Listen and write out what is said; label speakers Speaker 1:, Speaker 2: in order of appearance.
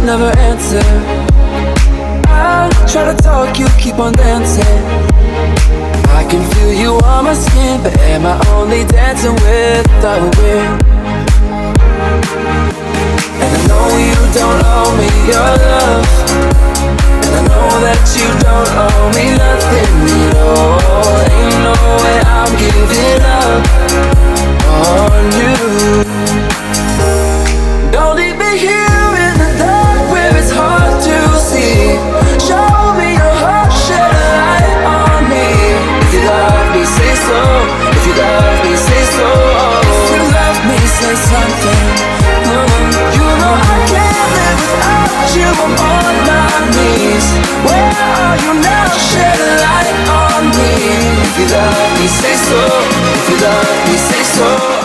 Speaker 1: never answer. I try to talk, you keep on dancing. I can feel you on my skin, but am I only dancing with the wind? And I know you don't owe me your love, and I know that you don't owe me nothing at all. Ain't no way I'm giving up on you. Don't leave me here in the dark where it's hard to see. Show me your heart, shed a light on me. If you love me, say so. If you love me, say so. If you love me, say something. You know I can't live without you. I'm on my knees. Where are you now? Shed a light on me. If you love me, say so. If you love me, say so.